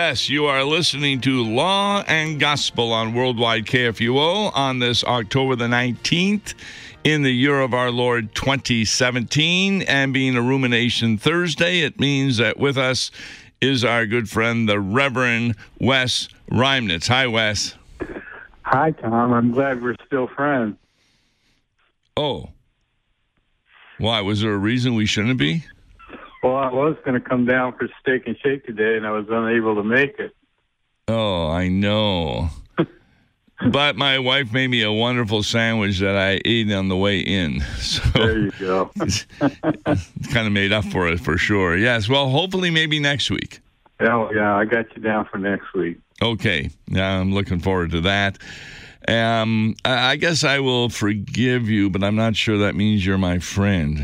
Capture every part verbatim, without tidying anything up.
Yes, you are listening to Law and Gospel on Worldwide K F U O on this October the nineteenth in the year of our Lord twenty seventeen. And being a Rumination Thursday, it means that with us is our good friend, the Reverend Wes Reimnitz. Hi, Wes. Hi, Tom. I'm glad we're still friends. Oh. Why? Was there a reason we shouldn't be? Well, I was going to come down for Steak and Shake today, and I was unable to make it. Oh, I know. But my wife made me a wonderful sandwich that I ate on the way in. So there you go. it's, it's kind of made up for it, for sure. Yes, well, hopefully maybe next week. Yeah, yeah, I got you down for next week. Okay, yeah, I'm looking forward to that. Um, I I guess I will forgive you, but I'm not sure that means you're my friend.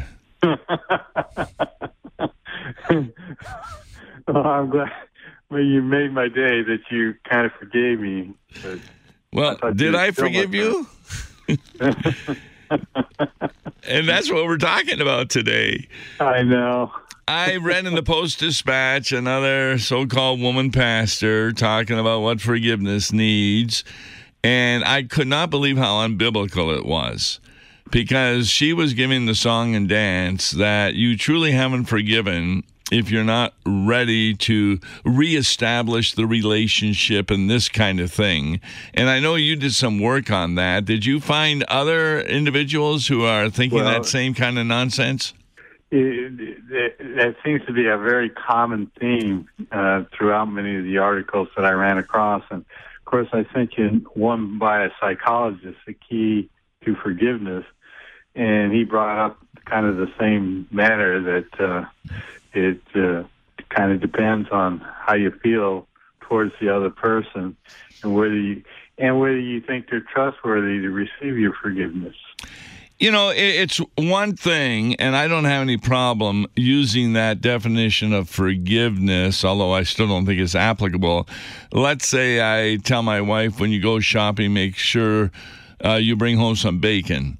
Well, I'm glad. Well, you made my day that you kind of forgave me. But well, I did you I forgive you? And that's what we're talking about today. I know. I read in the Post-Dispatch another so-called woman pastor talking about what forgiveness needs, and I could not believe how unbiblical it was, because she was giving the song and dance that you truly haven't forgiven if you're not ready to reestablish the relationship and this kind of thing. And I know you did some work on that. Did you find other individuals who are thinking Well, that same kind of nonsense? It, it, that seems to be a very common theme uh, throughout many of the articles that I ran across. And, of course, I sent you one by a psychologist, The Key to Forgiveness, and he brought up kind of the same matter that uh, it uh, kind of depends on how you feel towards the other person and whether you and whether you think they're trustworthy to receive your forgiveness. You know, it's one thing, and I don't have any problem using that definition of forgiveness, although I still don't think it's applicable. Let's say I tell my wife, when you go shopping, make sure uh, you bring home some bacon,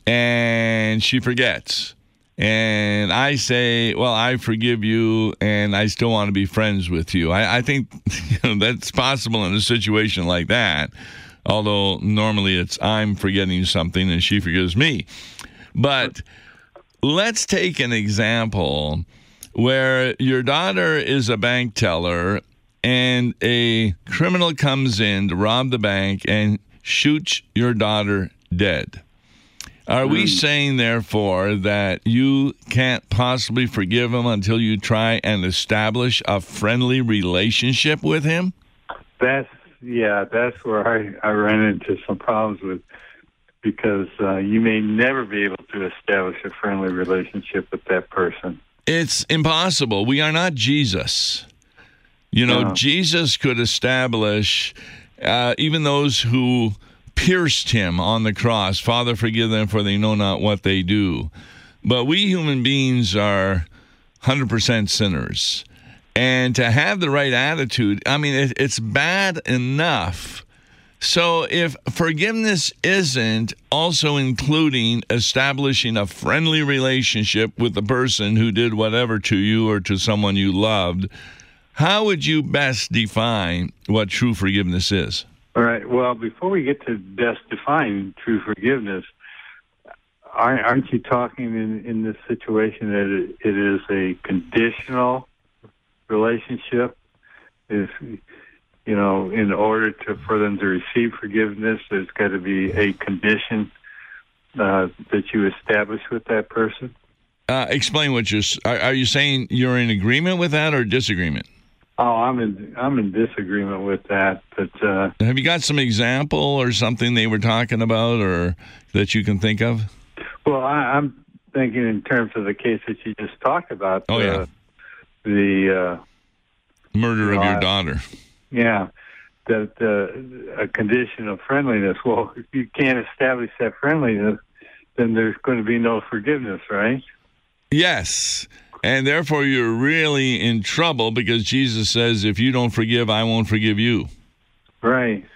and she forgets. And I say, well, I forgive you, and I still want to be friends with you. I, I think you know, that's possible in a situation like that. Although normally it's I'm forgetting something and she forgives me. But let's take an example where your daughter is a bank teller and a criminal comes in to rob the bank and shoots your daughter dead. Are we saying, therefore, that you can't possibly forgive him until you try and establish a friendly relationship with him? That's Yeah, that's where I, I ran into some problems with, because uh, you may never be able to establish a friendly relationship with that person. It's impossible. We are not Jesus. You know, No. Jesus could establish, uh, even those who pierced him on the cross, Father, forgive them, for they know not what they do. But we human beings are one hundred percent sinners. And to have the right attitude, I mean, it, it's bad enough. So if forgiveness isn't also including establishing a friendly relationship with the person who did whatever to you or to someone you loved, how would you best define what true forgiveness is? All right. Well, before we get to best define true forgiveness, aren't aren't you talking in, in this situation that it, it is a conditional relationship? Is, you know, in order to for them to receive forgiveness, there's got to be a condition uh, that you establish with that person? Uh, explain what you're. Are, are you saying you're in agreement with that or disagreement? Oh, I'm in I'm in disagreement with that. But uh, have you got some example or something they were talking about, or that you can think of? Well, I, I'm thinking in terms of the case that you just talked about. Oh, uh, yeah. The uh, murder of uh, your daughter. Yeah, that uh, a condition of friendliness. Well, if you can't establish that friendliness, then there's going to be no forgiveness, right? Yes. And therefore, you're really in trouble, because Jesus says, if you don't forgive, I won't forgive you. Right.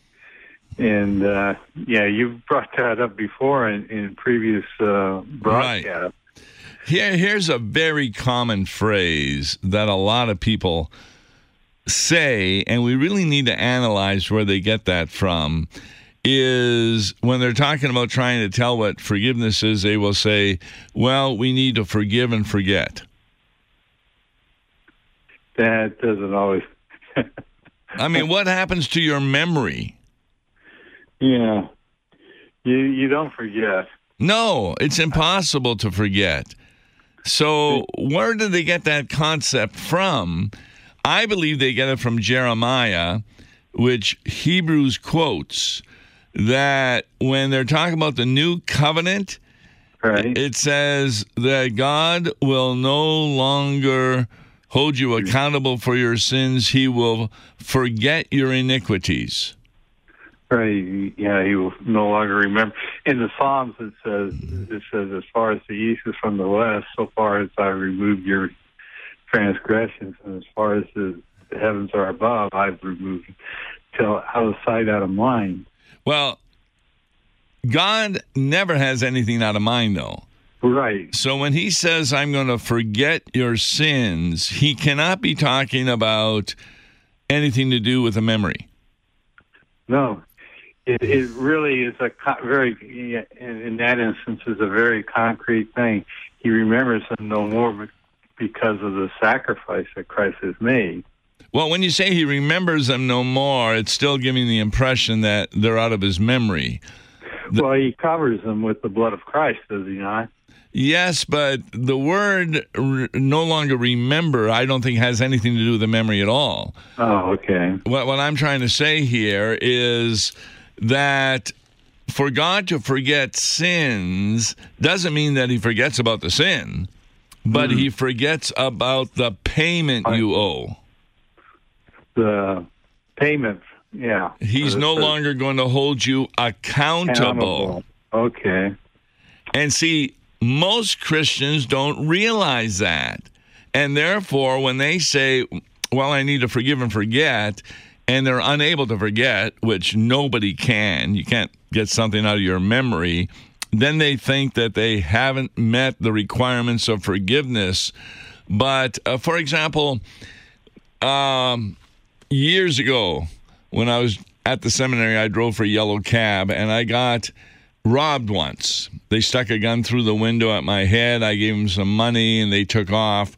And, uh, yeah, you've brought that up before in, in previous uh, broadcasts. Right. Here, here's a very common phrase that a lot of people say, and we really need to analyze where they get that from, is when they're talking about trying to tell what forgiveness is, they will say, well, we need to forgive and forget. That doesn't always... I mean, what happens to your memory? Yeah. You you don't forget. No, it's impossible to forget. So where did they get that concept from? I believe they get it from Jeremiah, which Hebrews quotes, that when they're talking about the new covenant, right, it says that God will no longer hold you accountable for your sins. He will forget your iniquities. Right. Yeah, he will no longer remember. In the Psalms, it says, it says, as far as the east is from the west, so far as I removed your transgressions, and as far as the heavens are above, I've removed them. Till out of sight, out of mind. Well, God never has anything out of mind, though. Right. So when he says, I'm going to forget your sins, he cannot be talking about anything to do with a memory. No. It, it really is a co- very, in, in that instance, is a very concrete thing. He remembers them no more because of the sacrifice that Christ has made. Well, when you say he remembers them no more, it's still giving the impression that they're out of his memory. The, well, he covers them with the blood of Christ, does he not? Yes, but the word re- no longer remember, I don't think has anything to do with the memory at all. Oh, okay. What, what I'm trying to say here is that for God to forget sins doesn't mean that he forgets about the sin, but mm. he forgets about the payment you owe. The payment, yeah. He's no the, longer going to hold you accountable. accountable. Okay. And see, most Christians don't realize that. And therefore, when they say, well, I need to forgive and forget, and they're unable to forget, which nobody can, you can't get something out of your memory, then they think that they haven't met the requirements of forgiveness. But, uh, for example, um, years ago, when I was at the seminary, I drove for a yellow cab, and I got robbed once. They stuck a gun through the window at my head. I gave them some money, and they took off.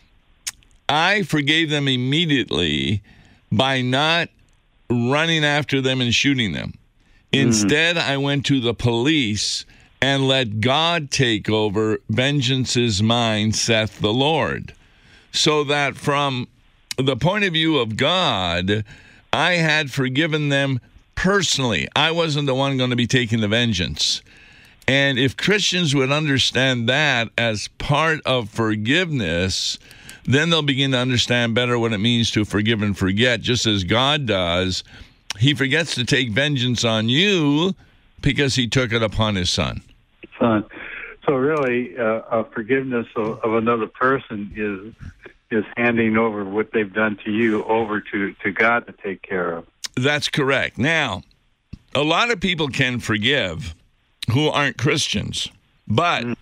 I forgave them immediately by not running after them and shooting them. Instead, mm-hmm. I went to the police and let God take over. Vengeance is mine, saith the Lord. So that from the point of view of God, I had forgiven them personally. I wasn't the one going to be taking the vengeance. And if Christians would understand that as part of forgiveness, then they'll begin to understand better what it means to forgive and forget, just as God does. He forgets to take vengeance on you because he took it upon his son. Son. So really, uh, a forgiveness of, of another person is is handing over what they've done to you over to, to God to take care of. That's correct. Now, a lot of people can forgive who aren't Christians, but mm.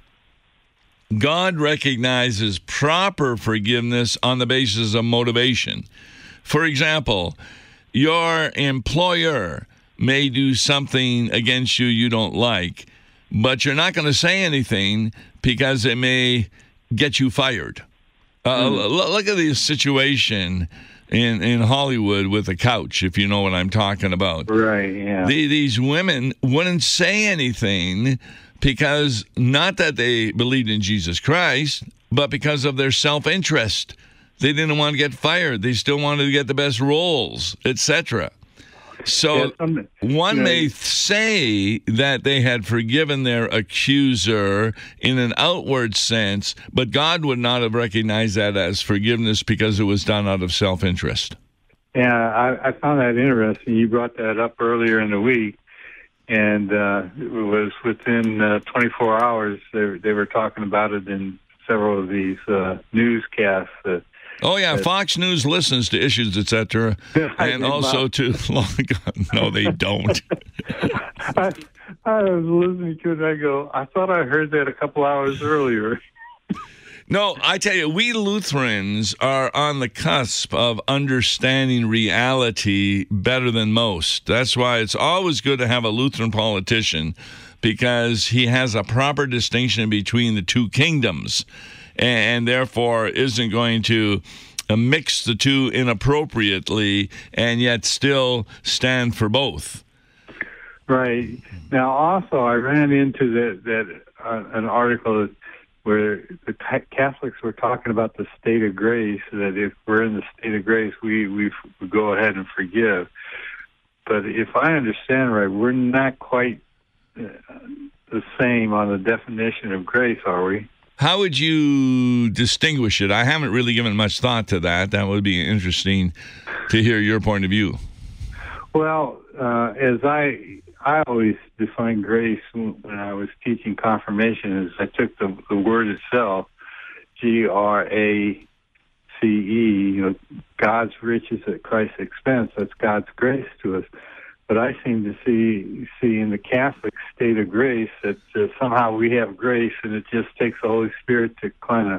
God recognizes proper forgiveness on the basis of motivation. For example, your employer may do something against you you don't like, but you're not going to say anything because it may get you fired. Uh, mm. l- look at the situation in, in Hollywood with the couch, if you know what I'm talking about. Right, yeah. The, these women wouldn't say anything because not that they believed in Jesus Christ, but because of their self-interest. They didn't want to get fired. They still wanted to get the best roles, et cetera. So yeah, one may th- say that they had forgiven their accuser in an outward sense, but God would not have recognized that as forgiveness because it was done out of self-interest. Yeah, I, I found that interesting. You brought that up earlier in the week, and uh, it was within uh, twenty-four hours they, they were talking about it in several of these uh, newscasts. Uh, Oh, yeah, Fox News listens to Issues, et cetera, and also to long No, they don't. I, I was listening to it, and I go, I thought I heard that a couple hours earlier. No, I tell you, we Lutherans are on the cusp of understanding reality better than most. That's why it's always good to have a Lutheran politician, because he has a proper distinction between the two kingdoms, and, and therefore isn't going to uh, mix the two inappropriately and yet still stand for both. Right. Now, also, I ran into that, that uh, an article where the Catholics were talking about the state of grace, that if we're in the state of grace, we, we, we go ahead and forgive. But if I understand right, we're not quite uh, the same on the definition of grace, are we? How would you distinguish it? I haven't really given much thought to that. That would be interesting to hear your point of view. Well, uh, as I... I always define grace when I was teaching confirmation as I took the, the word itself, G R A C E, you know, God's riches at Christ's expense. That's God's grace to us. But I seem to see see in the Catholic state of grace that uh, somehow we have grace, and it just takes the Holy Spirit to kind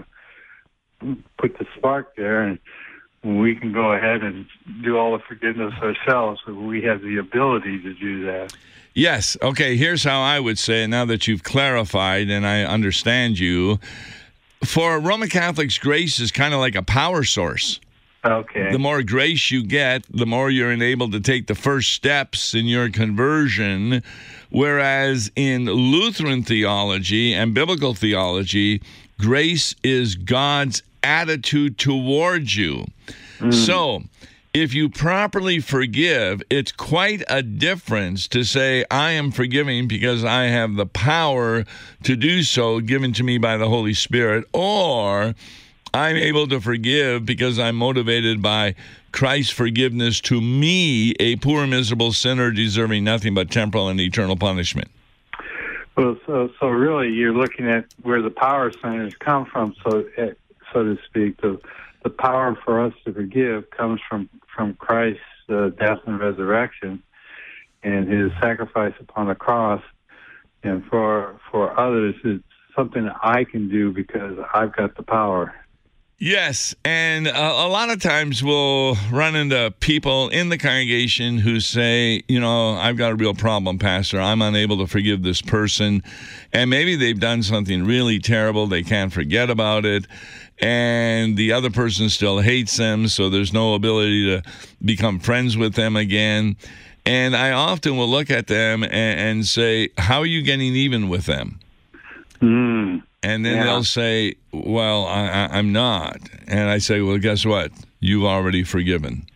of put the spark there, and we can go ahead and do all the forgiveness ourselves. We have the ability to do that. Yes. Okay, here's how I would say it now that you've clarified and I understand you. For Roman Catholics, grace is kind of like a power source. Okay. The more grace you get, the more you're enabled to take the first steps in your conversion, whereas in Lutheran theology and biblical theology, grace is God's attitude towards you. Mm. So, if you properly forgive, it's quite a difference to say, I am forgiving because I have the power to do so given to me by the Holy Spirit, or I'm able to forgive because I'm motivated by Christ's forgiveness to me, a poor, miserable sinner deserving nothing but temporal and eternal punishment. Well, so so really you're looking at where the power centers come from, so so to speak. The, the power for us to forgive comes from from Christ's uh, death and resurrection and his sacrifice upon the cross. And for for others, it's something that I can do because I've got the power. Yes, and uh, a lot of times we'll run into people in the congregation who say, you know, I've got a real problem, Pastor. I'm unable to forgive this person. And maybe they've done something really terrible. They can't forget about it. And the other person still hates them, so there's no ability to become friends with them again. And I often will look at them and, and say, how are you getting even with them? Mm. And then yeah. they'll say, well, I, I, I'm not. And I say, well, guess what? You've already forgiven.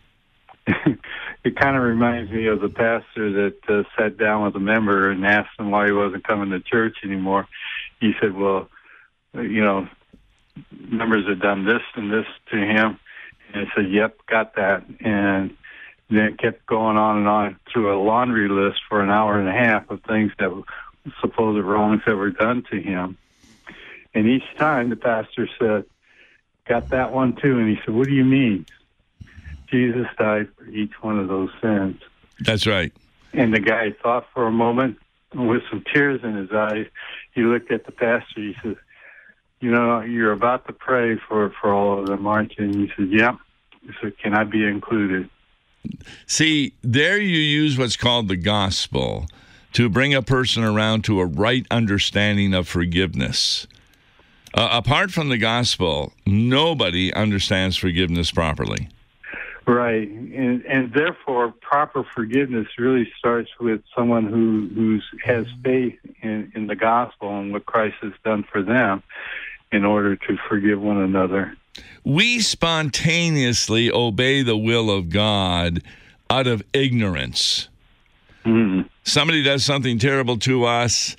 It kind of reminds me of the pastor that uh, sat down with a member and asked him why he wasn't coming to church anymore. He said, well, you know, members have done this and this to him. And I said, yep, got that. And then it kept going on and on through a laundry list for an hour and a half of things that were supposed wrongs that were done to him. And each time the pastor said, got that one too. And he said, what do you mean? Jesus died for each one of those sins. That's right. And the guy thought for a moment, with some tears in his eyes. He looked at the pastor. He said, you know, you're about to pray for, for all of them, aren't you? And he said, yeah. He said, can I be included? See, there you use what's called the gospel to bring a person around to a right understanding of forgiveness. Uh, apart from the gospel, nobody understands forgiveness properly. Right, and, and therefore, proper forgiveness really starts with someone who who's, has faith in, in the gospel and what Christ has done for them in order to forgive one another. We spontaneously obey the will of God out of ignorance. Mm-hmm. Somebody does something terrible to us,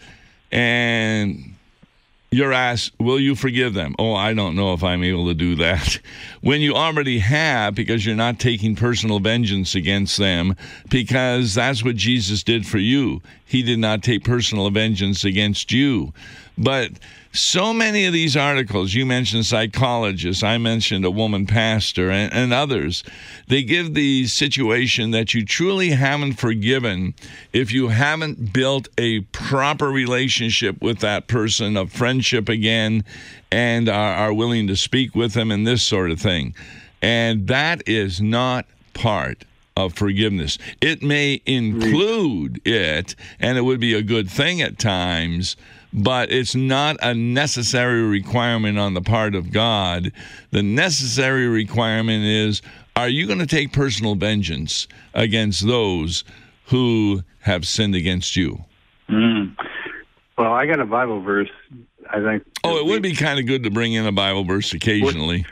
and you're asked, will you forgive them? Oh, I don't know if I'm able to do that. When you already have, because you're not taking personal vengeance against them, because that's what Jesus did for you. He did not take personal vengeance against you. But so many of these articles, you mentioned psychologists, I mentioned a woman pastor, and, and others, they give the situation that you truly haven't forgiven if you haven't built a proper relationship with that person, of friendship again, and are, are willing to speak with them and this sort of thing. And that is not part of forgiveness. It may include it, and it would be a good thing at times, but it's not a necessary requirement on the part of God. The necessary requirement is, are you going to take personal vengeance against those who have sinned against you? Mm. Well, I got a Bible verse, I think. Oh, it would be kind of good to bring in a Bible verse occasionally.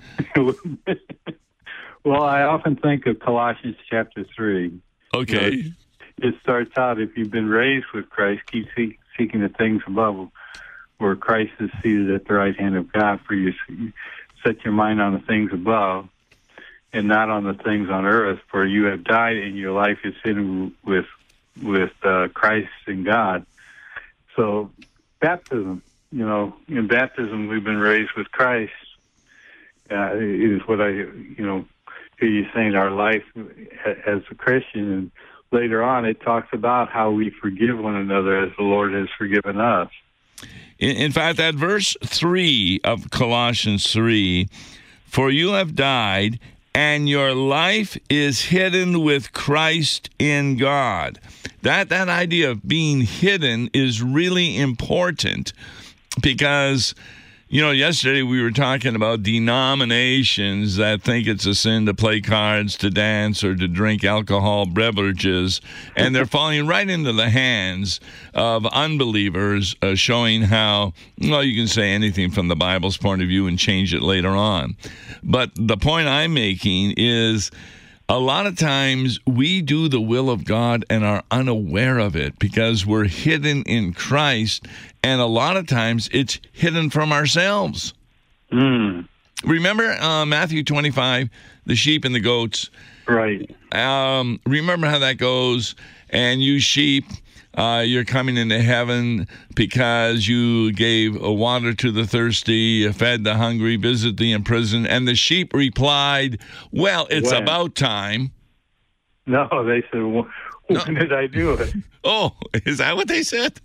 Well, I often think of Colossians chapter three. Okay. You know, it starts out, if you've been raised with Christ, keep seek, seeking the things above, where Christ is seated at the right hand of God. For you, set your mind on the things above, and not on the things on earth. For you have died, and your life is hidden with with uh, Christ in God. So, baptism. You know, in baptism, we've been raised with Christ. Uh, is what I, you know, hear you saying, our life as a Christian. And later on, it talks about how we forgive one another as the Lord has forgiven us. In, in fact, that verse three of Colossians three, for you have died, and your life is hidden with Christ in God. That that idea of being hidden is really important, because, you know, yesterday we were talking about denominations that think it's a sin to play cards, to dance, or to drink alcohol beverages, and they're falling right into the hands of unbelievers, uh, showing how, well, you can say anything from the Bible's point of view and change it later on. But the point I'm making is, a lot of times we do the will of God and are unaware of it because we're hidden in Christ, and a lot of times it's hidden from ourselves. Mm. Remember uh, Matthew twenty-five, the sheep and the goats? Right. Um, remember how that goes? And you sheep, uh, you're coming into heaven because you gave water to the thirsty, fed the hungry, visited the imprisoned. And the sheep replied, well, it's when? about time. No, they said, when no. did I do it? Oh, is that what they said?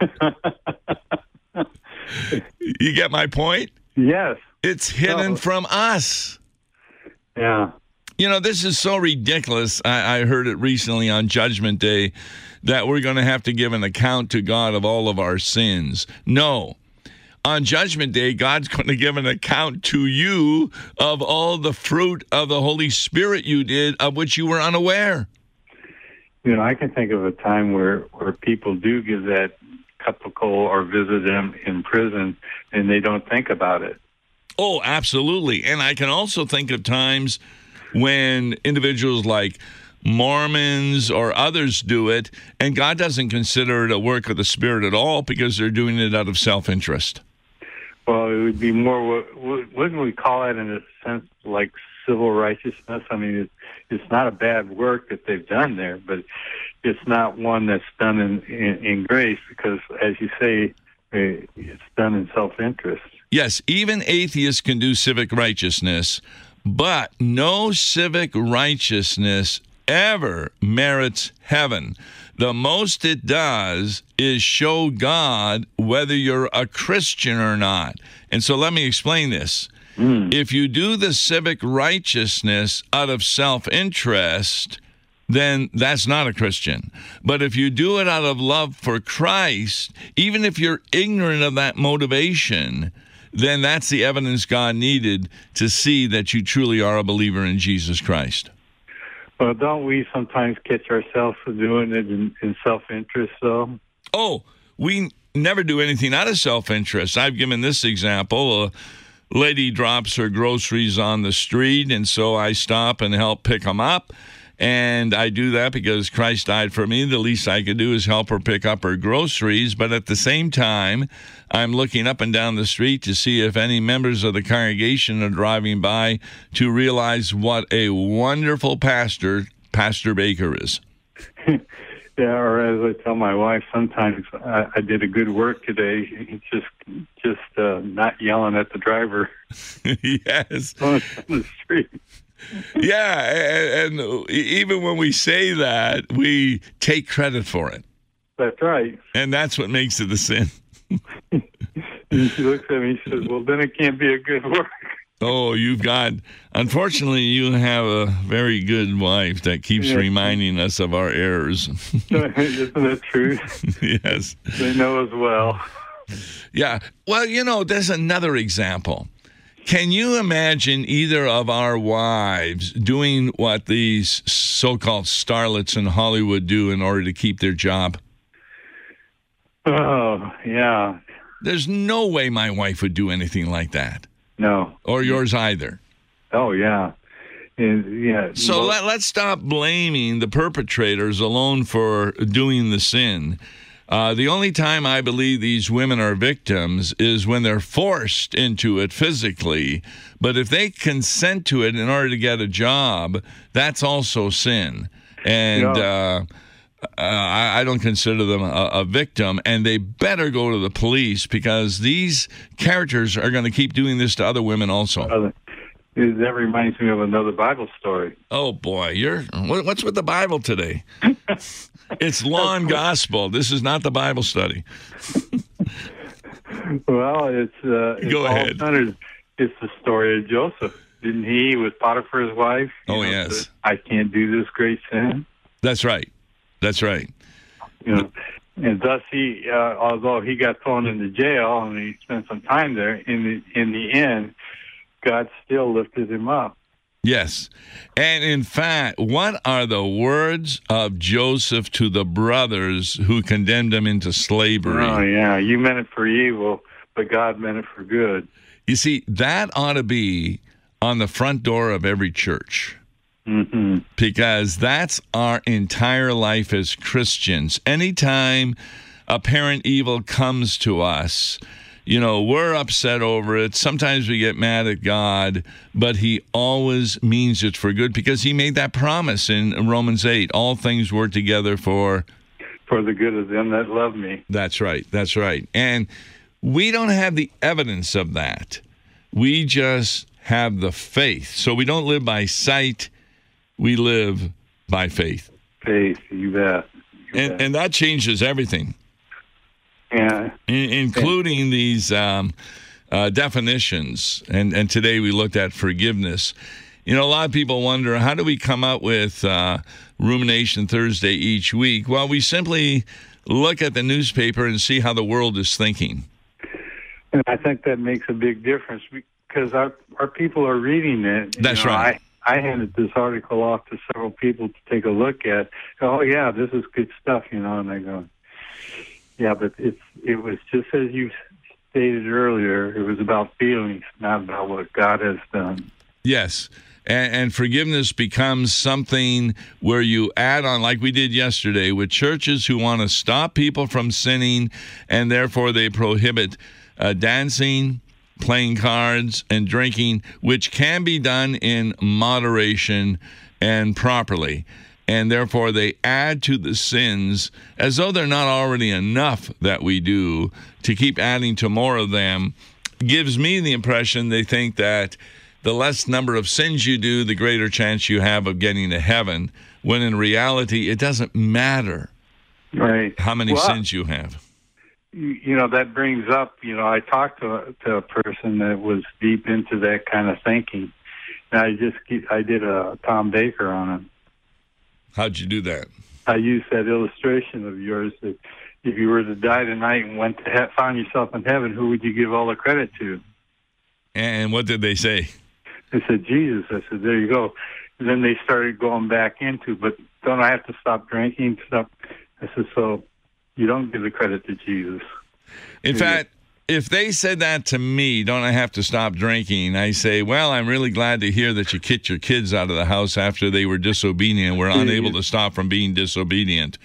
You get my point? Yes. It's hidden no. from us. Yeah. You know, this is so ridiculous. I, I heard it recently on Judgment Day that we're going to have to give an account to God of all of our sins. No. On Judgment Day, God's going to give an account to you of all the fruit of the Holy Spirit you did, of which you were unaware. You know, I can think of a time where, where people do give that cup of coal or visit them in prison, and they don't think about it. Oh, absolutely. And I can also think of times when individuals like Mormons or others do it, and God doesn't consider it a work of the Spirit at all because they're doing it out of self-interest. Well, it would be more, wouldn't we call it in a sense like civil righteousness? I mean, it's, it's not a bad work that they've done there, but it's not one that's done in, in, in grace because, as you say, it's done in self-interest. Yes, even atheists can do civic righteousness, but no civic righteousness ever merits heaven. The most it does is show God whether you're a Christian or not. And so let me explain this. Mm. If you do the civic righteousness out of self-interest, then that's not a Christian. But if you do it out of love for Christ, even if you're ignorant of that motivation, then that's the evidence God needed to see that you truly are a believer in Jesus Christ. Well, don't we sometimes catch ourselves doing it in, in self-interest, though? Oh, we never do anything out of self-interest. I've given this example. A lady drops her groceries on the street, and so I stop and help pick them up. And I do that because Christ died for me. The least I could do is help her pick up her groceries. But at the same time, I'm looking up and down the street to see if any members of the congregation are driving by to realize what a wonderful pastor Pastor Baker is. Yeah, or as I tell my wife, sometimes I, I did a good work today. It's just, just uh, not yelling at the driver. Yes. On the street. Yeah, and, and even when we say that, we take credit for it. That's right. And that's what makes it a sin. And she looks at me and says, well, then it can't be a good work. Oh, you've got, unfortunately, you have a very good wife that keeps Yeah. reminding us of our errors. Isn't that true? Yes. They know as well. Yeah. Well, you know, there's another example. Can you imagine either of our wives doing what these so-called starlets in Hollywood do in order to keep their job? Oh, yeah. There's no way my wife would do anything like that. No. Or yours either. Oh, yeah. And, yeah. So Well, let, let's stop blaming the perpetrators alone for doing the sin. Uh, the only time I believe these women are victims is when they're forced into it physically. But if they consent to it in order to get a job, that's also sin. And Yeah. uh, uh, I, I don't consider them a, a victim. And they better go to the police because these characters are going to keep doing this to other women also. other- that reminds me of another Bible story. Oh, boy. you're what, What's with the Bible today? It's law and gospel. This is not the Bible study. Well, it's, uh, it's Go all ahead. centered- It's the story of Joseph. Didn't he, with Potiphar's wife? you Oh, know, yes. said, I can't do this great sin. That's right. That's right. You know, and thus he, uh, although he got thrown into jail and he spent some time there, in the in the end, God still lifted him up. Yes. And in fact, what are the words of Joseph to the brothers who condemned him into slavery? Oh yeah, you meant it for evil, but God meant it for good. You see, that ought to be on the front door of every church. Mm-hmm. Because that's our entire life as Christians. Anytime apparent evil comes to us, you know, we're upset over it. Sometimes we get mad at God, but he always means it for good because he made that promise in Romans eight. All things work together for... For the good of them that love me. That's right. That's right. And we don't have the evidence of that. We just have the faith. So we don't live by sight. We live by faith. Faith, you bet. You And, bet. and that changes everything, yeah. in, including these um, uh, definitions. And, and today we looked at forgiveness. You know, a lot of people wonder, how do we come up with uh, Rumination Thursday each week? Well, we simply look at the newspaper and see how the world is thinking. And I think that makes a big difference because our our people are reading it. You That's know, right. I, I handed this article off to several people to take a look at. Oh yeah, this is good stuff, you know. And I go, yeah, but it's it was just as you stated earlier. It was about feelings, not about what God has done. Yes. And, and forgiveness becomes something where you add on, like we did yesterday, with churches who want to stop people from sinning, and therefore they prohibit uh, dancing, playing cards, and drinking, which can be done in moderation and properly. And therefore they add to the sins as though they're not already enough that we do. To keep adding to more of them gives me the impression they think that the less number of sins you do, the greater chance you have of getting to heaven, when in reality it doesn't matter Right. how many Well, sins you have. You you know, that brings up, you know, I talked to, to a person that was deep into that kind of thinking. And I just, I did a Tom Baker on it. How'd you do that? I used that illustration of yours that if you were to die tonight and went to he- found yourself in heaven, who would you give all the credit to? And what did they say? They said, Jesus. I said, there you go. And then they started going back into, but don't I have to stop drinking? Stop. I said, so you don't give the credit to Jesus. In Yeah. fact, if they said that to me, don't I have to stop drinking? I say, well, I'm really glad to hear that you kicked your kids out of the house after they were disobedient and were unable to stop from being disobedient.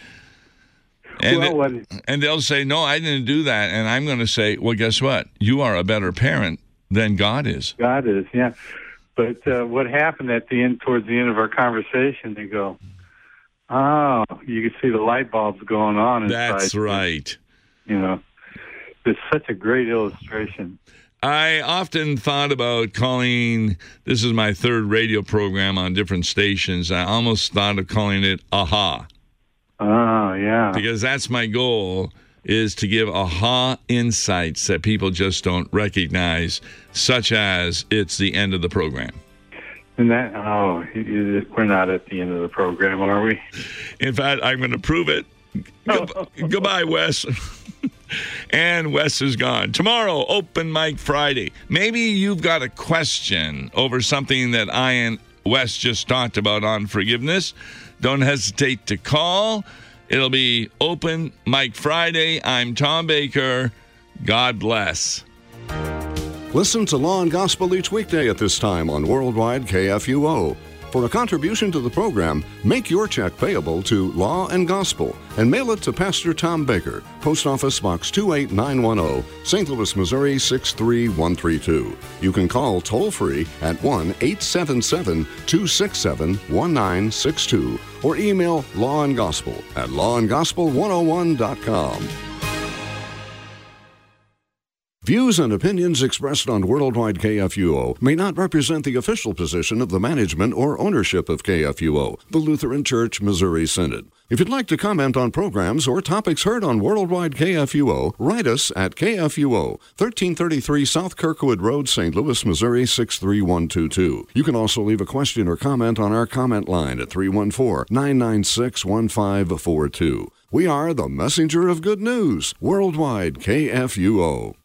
And, Well, they- what- and they'll say, no, I didn't do that. And I'm going to say, well, guess what? You are a better parent than God is. God is, yeah. But uh, what happened at the end, towards the end of our conversation, they go, Oh, you can see the light bulbs going on inside. That's right. You know, it's such a great illustration. I often thought about calling, this is my third radio program on different stations. I almost thought of calling it Aha. Oh, yeah. Because that's my goal, is to give aha insights that people just don't recognize, such as it's the end of the program. And that, oh, we're not at the end of the program, are we? In fact, I'm going to prove it. Goodbye, goodbye, Wes. And Wes is gone. Tomorrow, Open Mic Friday. Maybe you've got a question over something that I and Wes just talked about on forgiveness. Don't hesitate to call. It'll be Open Mic Friday. I'm Tom Baker. God bless. Listen to Law and Gospel each weekday at this time on Worldwide K F U O. For a contribution to the program, make your check payable to Law and Gospel and mail it to Pastor Tom Baker, Post Office Box two eight nine one zero, Saint Louis, Missouri six three one three two. You can call toll-free at one eight seven seven, two six seven, one nine six two or email Law and Gospel at law and gospel one oh one dot com. Views and opinions expressed on Worldwide K F U O may not represent the official position of the management or ownership of K F U O, the Lutheran Church Missouri Synod. If you'd like to comment on programs or topics heard on Worldwide K F U O, write us at K F U O, thirteen thirty-three South Kirkwood Road, Saint Louis, Missouri six three one two two. You can also leave a question or comment on our comment line at three one four, nine nine six, one five four two. We are the messenger of good news, Worldwide K F U O.